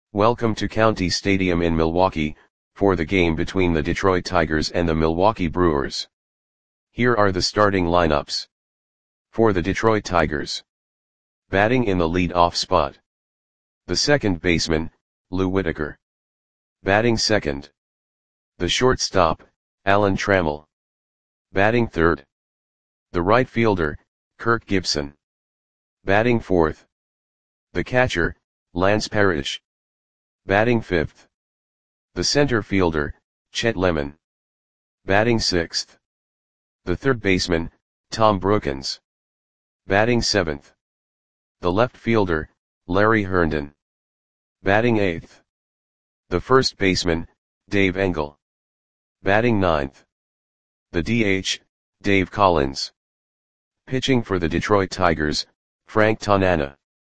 Welcome to County Stadium in Milwaukee, for the game between the Detroit Tigers and the Milwaukee Brewers. Here are the starting lineups. For the Detroit Tigers. Batting in the lead-off spot. The second baseman, Lou Whitaker. Batting second. The shortstop, Alan Trammell. Batting third. The right fielder, Kirk Gibson. Batting fourth. The catcher, Lance Parrish. Batting fifth. The center fielder, Chet Lemon. Batting sixth. The third baseman, Tom Brookens. Batting seventh. The left fielder, Larry Herndon. Batting eighth. The first baseman, Dave Engel. Batting ninth. The DH, Dave Collins. Pitching for the Detroit Tigers, Frank Tanana.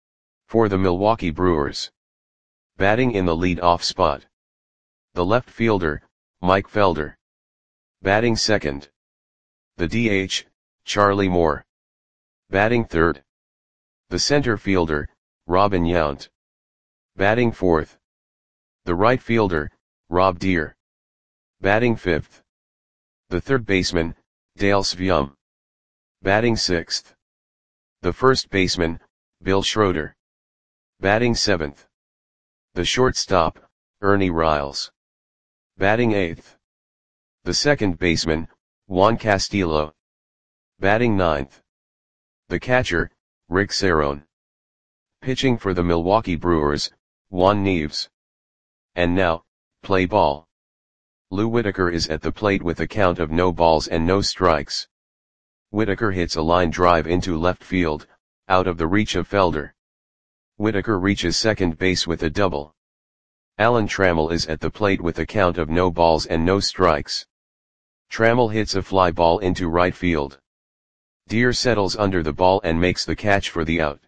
For the Milwaukee Brewers. Batting in the lead-off spot. The left fielder, Mike Felder. Batting second. The DH, Charlie Moore. Batting third. The center fielder, Robin Yount. Batting fourth. The right fielder, Rob Deer. Batting fifth. The third baseman, Dale Sveum. Batting sixth. The first baseman, Bill Schroeder. Batting seventh. The shortstop, Ernie Riles. Batting eighth. The second baseman, Juan Castillo. Batting ninth. The catcher, Rick Cerone. Pitching for the Milwaukee Brewers, Juan Nieves. And now, play ball. Lou Whitaker is at the plate with a count of no balls and no strikes. Whitaker hits a line drive into left field, out of the reach of Felder. Whitaker reaches second base with a double. Alan Trammell is at the plate with a count of no balls and no strikes. Trammell hits a fly ball into right field. Deer settles under the ball and makes the catch for the out.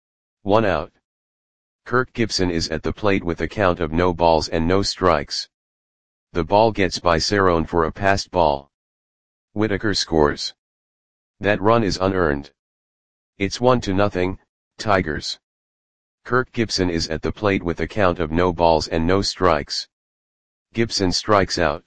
1 out. Kirk Gibson is at the plate with a count of no balls and no strikes. The ball gets by Cerone for a passed ball. Whitaker scores. That run is unearned. It's 1-0, Tigers. Kirk Gibson is at the plate with a count of no balls and no strikes. Gibson strikes out.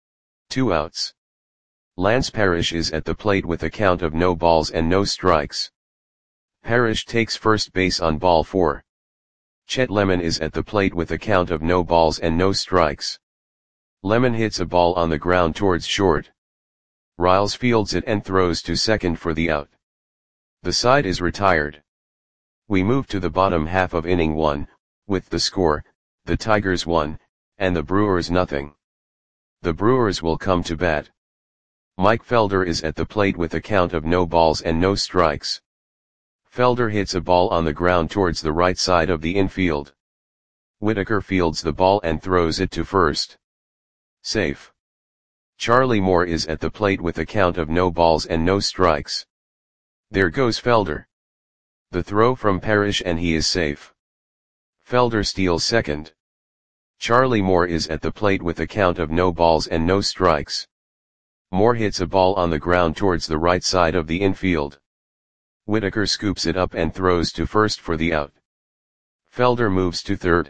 2 outs. Lance Parrish is at the plate with a count of no balls and no strikes. Parrish takes first base on ball 4. Chet Lemon is at the plate with a count of no balls and no strikes. Lemon hits a ball on the ground towards short. Riles fields it and throws to second for the out. The side is retired. We move to the bottom half of inning 1, with the score, the Tigers 1, and the Brewers 0. The Brewers will come to bat. Mike Felder is at the plate with a count of no balls and no strikes. Felder hits a ball on the ground towards the right side of the infield. Whitaker fields the ball and throws it to first. Safe. Charlie Moore is at the plate with a count of no balls and no strikes. There goes Felder. The throw from Parrish and he is safe. Felder steals second. Charlie Moore is at the plate with a count of no balls and no strikes. Moore hits a ball on the ground towards the right side of the infield. Whitaker scoops it up and throws to first for the out. Felder moves to third.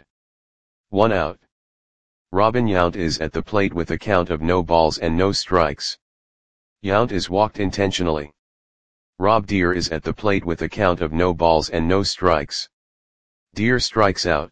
1 out. Robin Yount is at the plate with a count of no balls and no strikes. Yount is walked intentionally. Rob Deer is at the plate with a count of no balls and no strikes. Deer strikes out.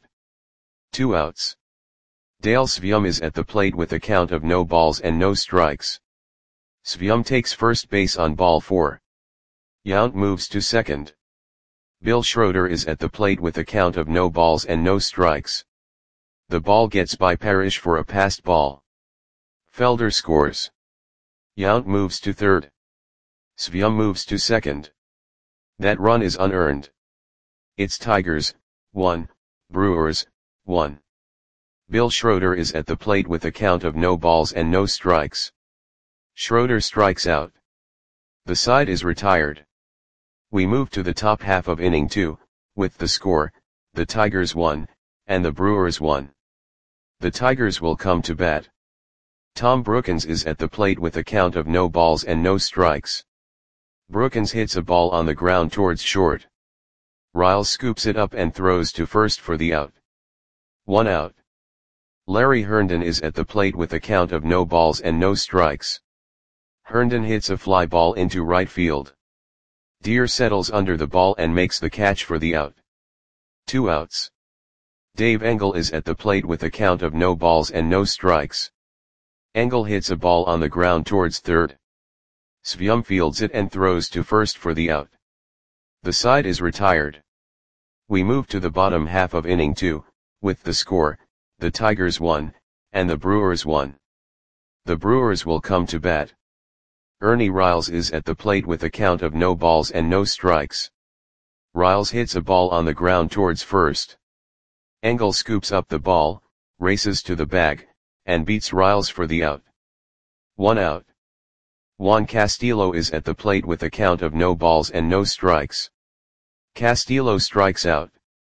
2 outs. Dale Sveum is at the plate with a count of no balls and no strikes. Sveum takes first base on ball 4. Yount moves to second. Bill Schroeder is at the plate with a count of no balls and no strikes. The ball gets by Parrish for a passed ball. Felder scores. Yount moves to third. Sveum moves to second. That run is unearned. It's Tigers 1, Brewers 1. Bill Schroeder is at the plate with a count of no balls and no strikes. Schroeder strikes out. The side is retired. We move to the top half of inning 2, with the score, the Tigers 1, and the Brewers 1. The Tigers will come to bat. Tom Brookens is at the plate with a count of no balls and no strikes. Brookens hits a ball on the ground towards short. Riles scoops it up and throws to first for the out. 1 out. Larry Herndon is at the plate with a count of no balls and no strikes. Herndon hits a fly ball into right field. Deer settles under the ball and makes the catch for the out. 2 outs. Dave Engel is at the plate with a count of no balls and no strikes. Engel hits a ball on the ground towards third. Svyum fields it and throws to first for the out. The side is retired. We move to the bottom half of inning 2, with the score, the Tigers 1, and the Brewers 1. The Brewers will come to bat. Ernie Riles is at the plate with a count of no balls and no strikes. Riles hits a ball on the ground towards first. Engel scoops up the ball, races to the bag, and beats Riles for the out. 1 out. Juan Castillo is at the plate with a count of no balls and no strikes. Castillo strikes out.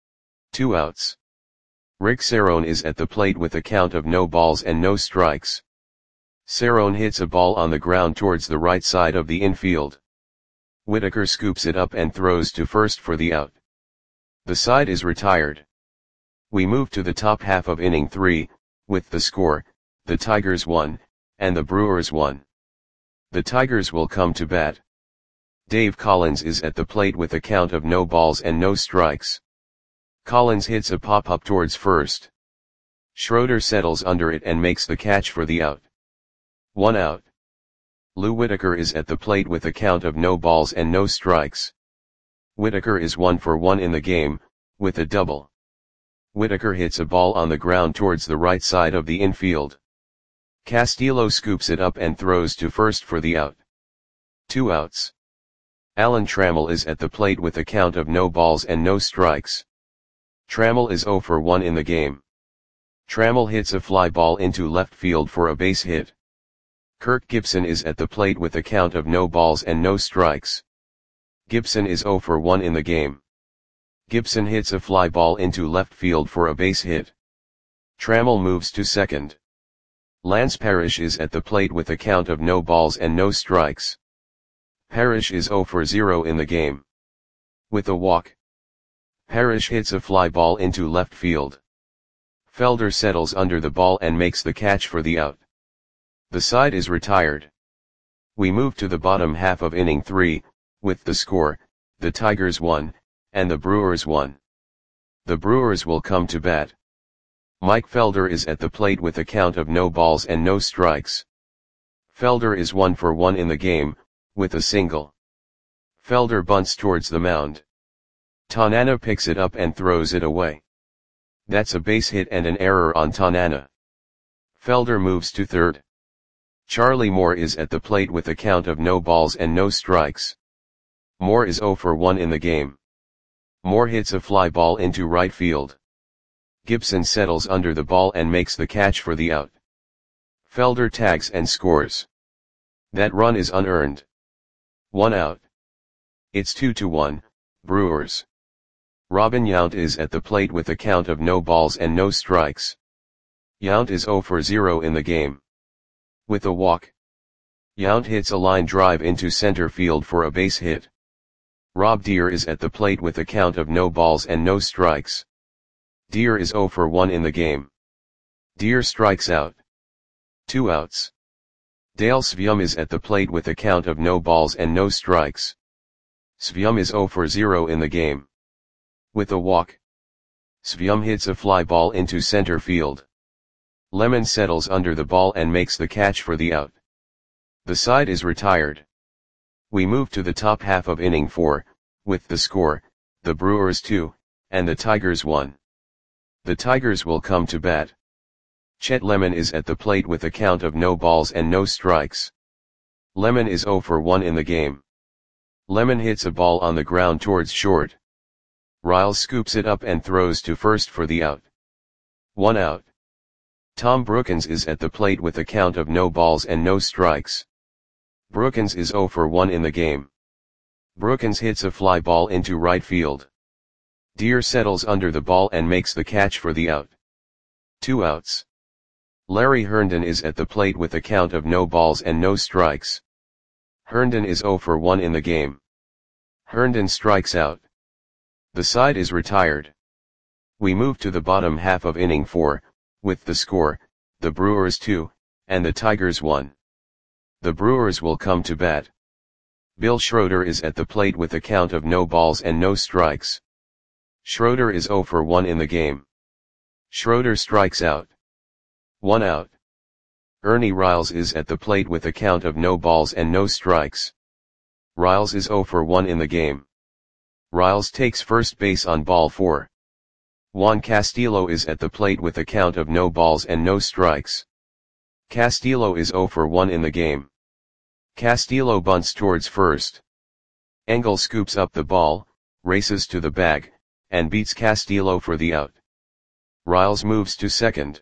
2 outs. Rick Cerrone is at the plate with a count of no balls and no strikes. Cerrone hits a ball on the ground towards the right side of the infield. Whitaker scoops it up and throws to first for the out. The side is retired. We move to the top half of inning 3, with the score, the Tigers 1, and the Brewers 1. The Tigers will come to bat. Dave Collins is at the plate with a count of no balls and no strikes. Collins hits a pop-up towards first. Schroeder settles under it and makes the catch for the out. 1 out. Lou Whitaker is at the plate with a count of no balls and no strikes. Whitaker is 1 for 1 in the game, with a double. Whitaker hits a ball on the ground towards the right side of the infield. Castillo scoops it up and throws to first for the out. 2 outs. Alan Trammell is at the plate with a count of no balls and no strikes. Trammell is 0 for 1 in the game. Trammell hits a fly ball into left field for a base hit. Kirk Gibson is at the plate with a count of no balls and no strikes. Gibson is 0 for 1 in the game. Gibson hits a fly ball into left field for a base hit. Trammell moves to second. Lance Parrish is at the plate with a count of no balls and no strikes. Parrish is 0 for 0 in the game. With a walk, Parrish hits a fly ball into left field. Felder settles under the ball and makes the catch for the out. The side is retired. We move to the bottom half of inning 3, with the score, the Tigers 1, and the Brewers 1. The Brewers will come to bat. Mike Felder is at the plate with a count of no balls and no strikes. Felder is 1 for 1 in the game, with a single. Felder bunts towards the mound. Tanana picks it up and throws it away. That's a base hit and an error on Tanana. Felder moves to third. Charlie Moore is at the plate with a count of no balls and no strikes. Moore is 0 for 1 in the game. Moore hits a fly ball into right field. Gibson settles under the ball and makes the catch for the out. Felder tags and scores. That run is unearned. 1 out. It's 2-1, Brewers. Robin Yount is at the plate with a count of no balls and no strikes. Yount is 0 for 0 in the game. With a walk, Yount hits a line drive into center field for a base hit. Rob Deere is at the plate with a count of no balls and no strikes. Deere is 0 for 1 in the game. Deere strikes out. 2 outs. Dale Svyum is at the plate with a count of no balls and no strikes. Svyum is 0 for 0 in the game. With a walk, Svyum hits a fly ball into center field. Lemon settles under the ball and makes the catch for the out. The side is retired. We move to the top half of inning 4, with the score, the Brewers 2, and the Tigers 1. The Tigers will come to bat. Chet Lemon is at the plate with a count of no balls and no strikes. Lemon is 0 for 1 in the game. Lemon hits a ball on the ground towards short. Riles scoops it up and throws to first for the out. 1 out. Tom Brookins is at the plate with a count of no balls and no strikes. Brookins is 0 for 1 in the game. Brookins hits a fly ball into right field. Deere settles under the ball and makes the catch for the out. 2 outs. Larry Herndon is at the plate with a count of no balls and no strikes. Herndon is 0 for 1 in the game. Herndon strikes out. The side is retired. We move to the bottom half of inning 4, with the score, the Brewers 2, and the Tigers 1. The Brewers will come to bat. Bill Schroeder is at the plate with a count of no balls and no strikes. Schroeder is 0 for 1 in the game. Schroeder strikes out. 1 out. Ernie Riles is at the plate with a count of no balls and no strikes. Riles is 0 for 1 in the game. Riles takes first base on ball 4. Juan Castillo is at the plate with a count of no balls and no strikes. Castillo is 0 for 1 in the game. Castillo bunts towards first. Engel scoops up the ball, races to the bag, and beats Castillo for the out. Riles moves to second.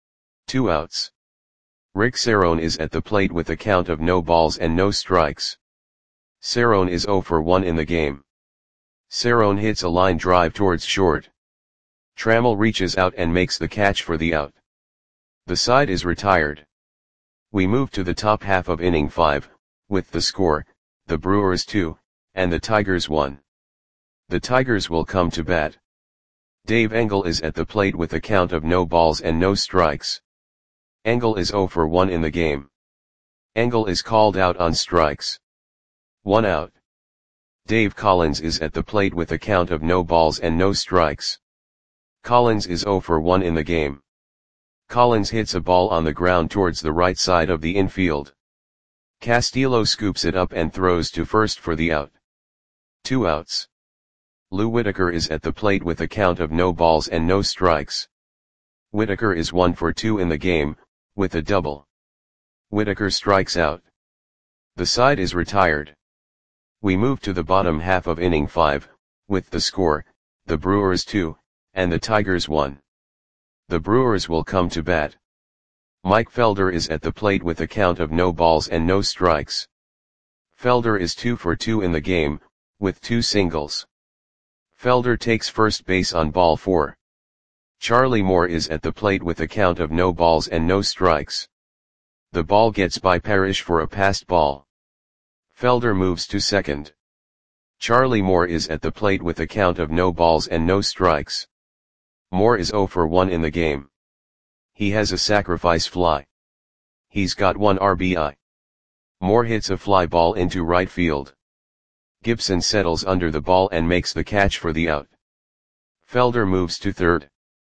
2 outs. Rick Cerrone is at the plate with a count of no balls and no strikes. Cerrone is 0 for 1 in the game. Cerrone hits a line drive towards short. Trammell reaches out and makes the catch for the out. The side is retired. We move to the top half of inning 5, with the score, the Brewers 2, and the Tigers 1. The Tigers will come to bat. Dave Engel is at the plate with a count of no balls and no strikes. Engel is 0 for 1 in the game. Engel is called out on strikes. 1 out. Dave Collins is at the plate with a count of no balls and no strikes. Collins is 0 for 1 in the game. Collins hits a ball on the ground towards the right side of the infield. Castillo scoops it up and throws to first for the out. 2 outs. Lou Whitaker is at the plate with a count of no balls and no strikes. Whitaker is 1 for 2 in the game, with a double. Whitaker strikes out. The side is retired. We move to the bottom half of inning 5, with the score, the Brewers 2, and the Tigers 1. The Brewers will come to bat. Mike Felder is at the plate with a count of no balls and no strikes. Felder is 2 for 2 in the game, with 2 singles. Felder takes first base on ball 4. Charlie Moore is at the plate with a count of no balls and no strikes. The ball gets by Parrish for a passed ball. Felder moves to second. Charlie Moore is at the plate with a count of no balls and no strikes. Moore is 0 for 1 in the game. He has a sacrifice fly. He's got 1 RBI. Moore hits a fly ball into right field. Gibson settles under the ball and makes the catch for the out. Felder moves to third.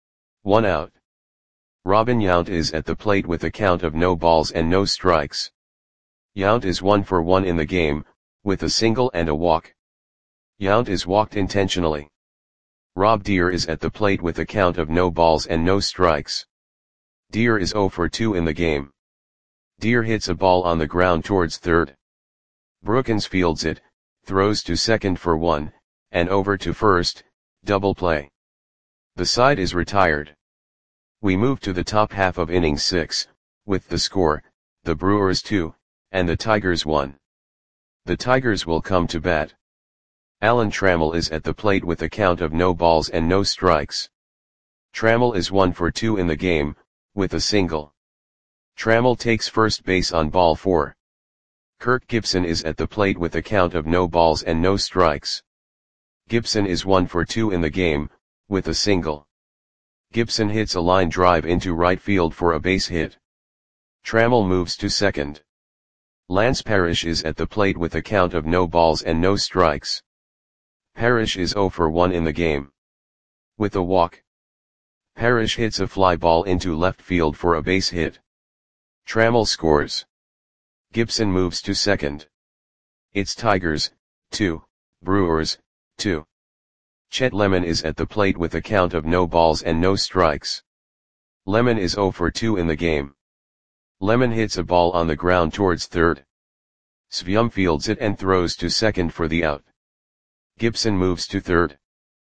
1 out. Robin Yount is at the plate with a count of no balls and no strikes. Yount is 1 for 1 in the game, with a single and a walk. Yount is walked intentionally. Rob Deer is at the plate with a count of no balls and no strikes. Deer is 0 for 2 in the game. Deer hits a ball on the ground towards third. Brookins fields it, throws to second for 1, and over to first, double play. The side is retired. We move to the top half of inning 6, with the score, the Brewers 2, and the Tigers 1. The Tigers will come to bat. Alan Trammell is at the plate with a count of no balls and no strikes. Trammell is 1 for 2 in the game, with a single. Trammell takes first base on ball 4. Kirk Gibson is at the plate with a count of no balls and no strikes. Gibson is 1 for 2 in the game, with a single. Gibson hits a line drive into right field for a base hit. Trammell moves to second. Lance Parrish is at the plate with a count of no balls and no strikes. Parrish is 0 for 1 in the game. With a walk. Parrish hits a fly ball into left field for a base hit. Trammell scores. Gibson moves to second. It's Tigers, 2, Brewers, 2. Chet Lemon is at the plate with a count of no balls and no strikes. Lemon is 0 for 2 in the game. Lemon hits a ball on the ground towards third. Svium fields it and throws to second for the out. Gibson moves to third.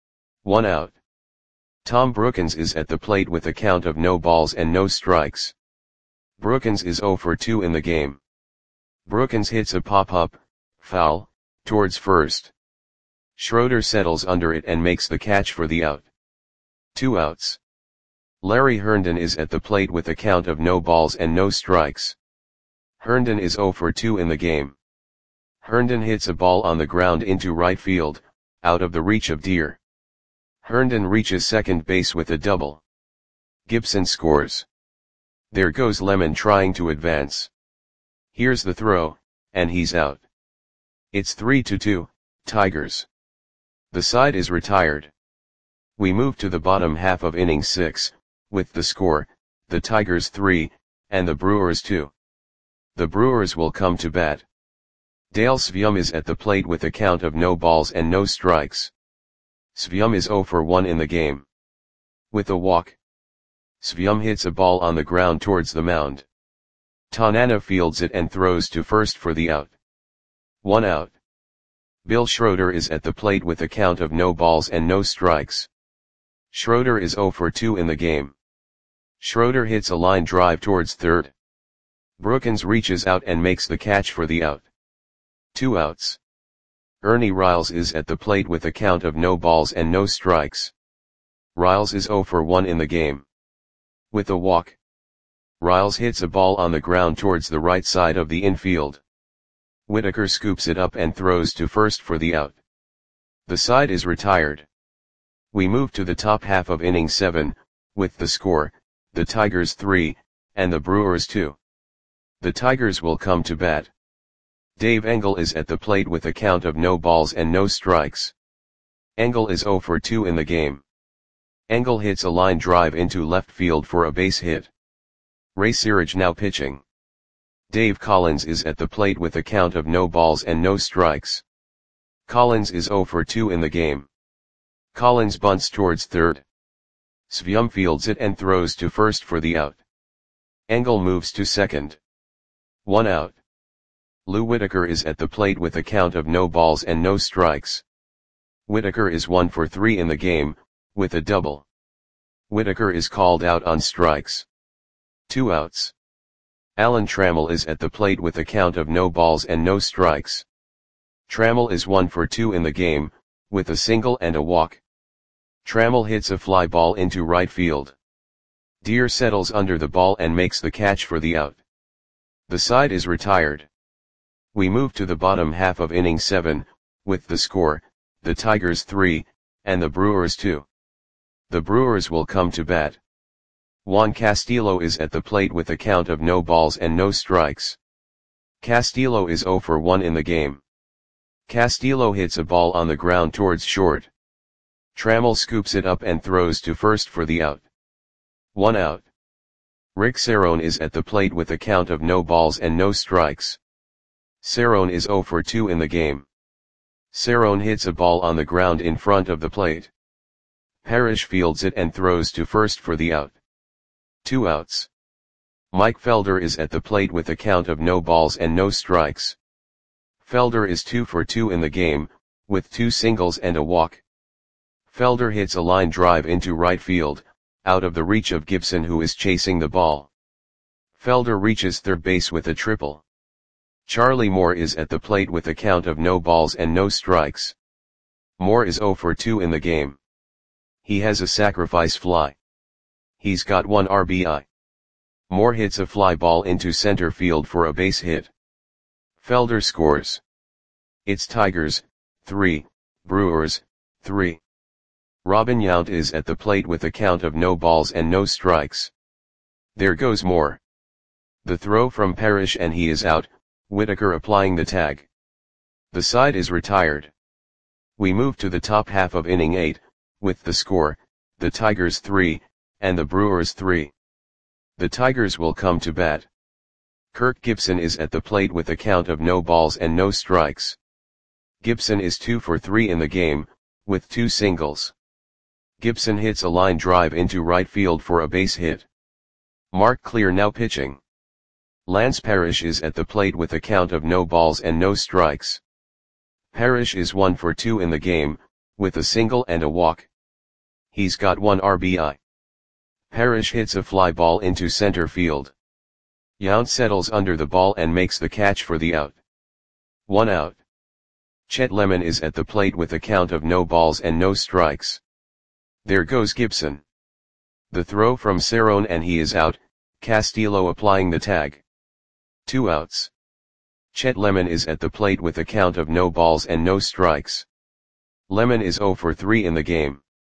1 out. Tom Brookins is at the plate with a count of no balls and no strikes. Brookins is 0 for 2 in the game. Brookins hits a pop-up, foul, towards first. Schroeder settles under it and makes the catch for the out. 2 outs. Larry Herndon is at the plate with a count of no balls and no strikes. Herndon is 0 for 2 in the game. Herndon hits a ball on the ground into right field, out of the reach of Deer. Herndon reaches second base with a double. Gibson scores. There goes Lemon trying to advance. Here's the throw, and he's out. It's 3-2, Tigers. The side is retired. We move to the bottom half of inning 6, with the score, the Tigers 3, and the Brewers 2. The Brewers will come to bat. Dale Svium is at the plate with a count of no balls and no strikes. Svium is 0 for 1 in the game. With a walk, Svium hits a ball on the ground towards the mound. Tanana fields it and throws to first for the out. 1 out. Bill Schroeder is at the plate with a count of no balls and no strikes. Schroeder is 0 for 2 in the game. Schroeder hits a line drive towards third. Brookins reaches out and makes the catch for the out. 2 outs. Ernie Riles is at the plate with a count of no balls and no strikes. Riles is 0 for 1 in the game. With a walk, Riles hits a ball on the ground towards the right side of the infield. Whitaker scoops it up and throws to first for the out. The side is retired. We move to the top half of inning 7, with the score, the Tigers 3, and the Brewers 2. The Tigers will come to bat. Dave Engel is at the plate with a count of no balls and no strikes. Engel is 0 for 2 in the game. Engel hits a line drive into left field for a base hit. Ray Searage now pitching. Dave Collins is at the plate with a count of no balls and no strikes. Collins is 0 for 2 in the game. Collins bunts towards third. Svium fields it and throws to first for the out. Engel moves to second. 1 out. Lou Whitaker is at the plate with a count of no balls and no strikes. Whitaker is 1 for 3 in the game, with a double. Whitaker is called out on strikes. 2 outs. Alan Trammell is at the plate with a count of no balls and no strikes. Trammell is 1 for 2 in the game, with a single and a walk. Trammell hits a fly ball into right field. Deere settles under the ball and makes the catch for the out. The side is retired. We move to the bottom half of inning 7, with the score, the Tigers 3, and the Brewers 2. The Brewers will come to bat. Juan Castillo is at the plate with a count of no balls and no strikes. Castillo is 0 for 1 in the game. Castillo hits a ball on the ground towards short. Trammell scoops it up and throws to first for the out. 1 out. Rick Cerrone is at the plate with a count of no balls and no strikes. Cerrone is 0 for 2 in the game. Cerrone hits a ball on the ground in front of the plate. Parrish fields it and throws to first for the out. 2 outs. Mike Felder is at the plate with a count of no balls and no strikes. Felder is 2 for 2 in the game, with 2 singles and a walk. Felder hits a line drive into right field, out of the reach of Gibson, who is chasing the ball. Felder reaches third base with a triple. Charlie Moore is at the plate with a count of no balls and no strikes. Moore is 0 for 2 in the game. He has a sacrifice fly. He's got 1 RBI. Moore hits a fly ball into center field for a base hit. Felder scores. It's Tigers 3, Brewers 3. Robin Yount is at the plate with a count of no balls and no strikes. There goes Moore. The throw from Parrish and he is out, Whitaker applying the tag. The side is retired. We move to the top half of inning 8, with the score, the Tigers 3, and the Brewers 3. The Tigers will come to bat. Kirk Gibson is at the plate with a count of no balls and no strikes. Gibson is 2 for 3 in the game, with 2 singles. Gibson hits a line drive into right field for a base hit. Mark Clear now pitching. Lance Parrish is at the plate with a count of no balls and no strikes. Parrish is 1 for 2 in the game, with a single and a walk. He's got 1 RBI. Parrish hits a fly ball into center field. Yount settles under the ball and makes the catch for the out. 1 out. Chet Lemon is at the plate with a count of no balls and no strikes. There goes Gibson. The throw from Cerrone and he is out, Castillo applying the tag. 2 outs. Chet Lemon is at the plate with a count of no balls and no strikes. Lemon is 0 for 3 in the game.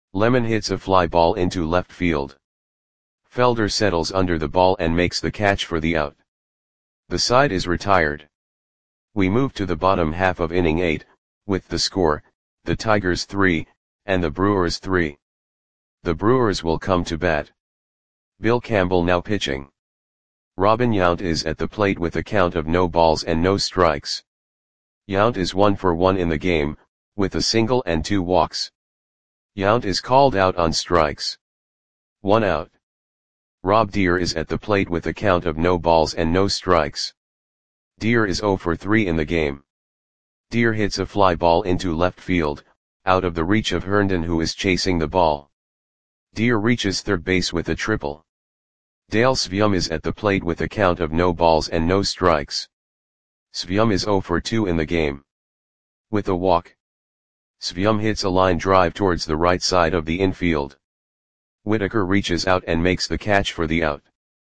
Lemon hits a fly ball into left field. Felder settles under the ball and makes the catch for the out. The side is retired. We move to the bottom half of inning 8, with the score, the Tigers 3, and the Brewers 3. The Brewers will come to bat. Bill Campbell now pitching. Robin Yount is at the plate with a count of no balls and no strikes. Yount is 1 for 1 in the game, with a single and 2 walks. Yount is called out on strikes. 1 out. Rob Deer is at the plate with a count of no balls and no strikes. Deer is 0 for 3 in the game. Deer hits a fly ball into left field, out of the reach of Herndon, who is chasing the ball. Deer reaches third base with a triple. Dale Sveum is at the plate with a count of no balls and no strikes. Sveum is 0 for 2 in the game. With a walk, Sveum hits a line drive towards the right side of the infield. Whitaker reaches out and makes the catch for the out.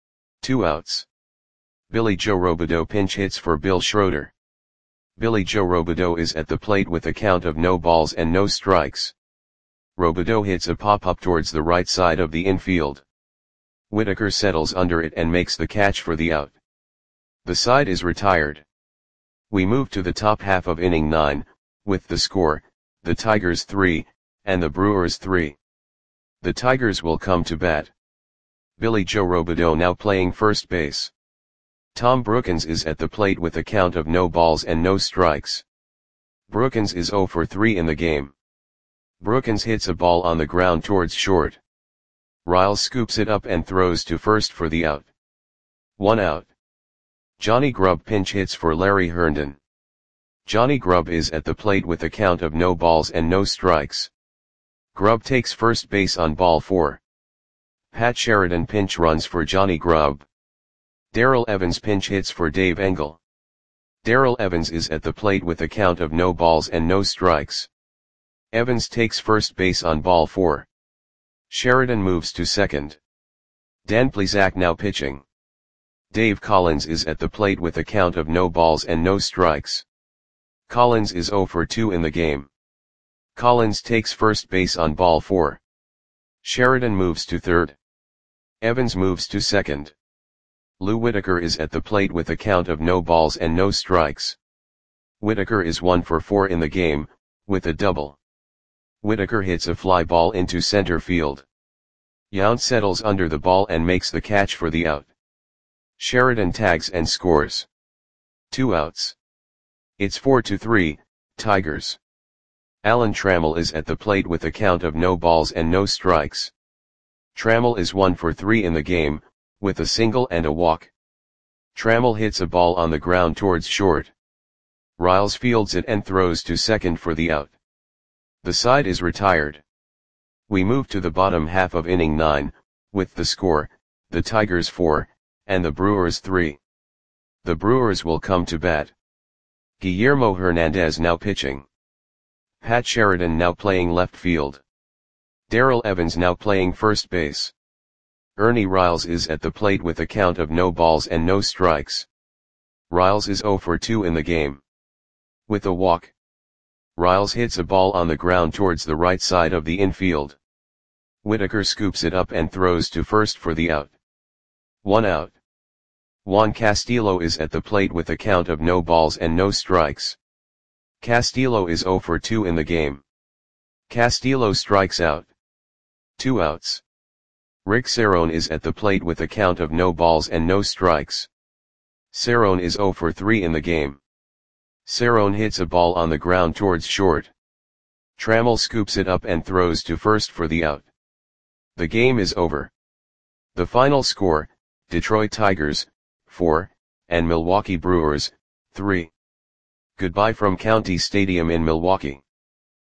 2 outs. Billy Joe Robideau pinch hits for Bill Schroeder. Billy Joe Robideau is at the plate with a count of no balls and no strikes. Robideau hits a pop-up towards the right side of the infield. Whitaker settles under it and makes the catch for the out. The side is retired. We move to the top half of inning 9, with the score, the Tigers 3, and the Brewers 3. The Tigers will come to bat. Billy Joe Robideau now playing first base. Tom Brookins is at the plate with a count of no balls and no strikes. Brookins is 0 for 3 in the game. Brookins hits a ball on the ground towards short. Riles scoops it up and throws to first for the out. 1 out. Johnny Grubb pinch hits for Larry Herndon. Johnny Grubb is at the plate with a count of no balls and no strikes. Grubb takes first base on ball 4. Pat Sheridan pinch runs for Johnny Grubb. Darrell Evans pinch hits for Dave Engel. Darrell Evans is at the plate with a count of no balls and no strikes. Evans takes first base on ball 4. Sheridan moves to second. Dan Plesac now pitching. Dave Collins is at the plate with a count of no balls and no strikes. Collins is 0 for 2 in the game. Collins takes first base on ball 4. Sheridan moves to third. Evans moves to second. Lou Whitaker is at the plate with a count of no balls and no strikes. Whitaker is 1 for 4 in the game, with a double. Whitaker hits a fly ball into center field. Yount settles under the ball and makes the catch for the out. Sheridan tags and scores. 2 outs. It's 4-3, Tigers. Alan Trammell is at the plate with a count of no balls and no strikes. Trammell is 1 for 3 in the game, with a single and a walk. Trammell hits a ball on the ground towards short. Riles fields it and throws to second for the out. The side is retired. We move to the bottom half of inning 9, with the score, the Tigers 4, and the Brewers 3. The Brewers will come to bat. Guillermo Hernandez now pitching. Pat Sheridan now playing left field. Darrell Evans now playing first base. Ernie Riles is at the plate with a count of no balls and no strikes. Riles is 0 for 2 in the game. With a walk, Riles hits a ball on the ground towards the right side of the infield. Whitaker scoops it up and throws to first for the out. 1 out. Juan Castillo is at the plate with a count of no balls and no strikes. Castillo is 0 for 2 in the game. Castillo strikes out. 2 outs. Rick Cerrone is at the plate with a count of no balls and no strikes. Cerrone is 0 for 3 in the game. Cerrone hits a ball on the ground towards short. Trammell scoops it up and throws to first for the out. The game is over. The final score, Detroit Tigers, 4, and Milwaukee Brewers, 3. Goodbye from County Stadium in Milwaukee.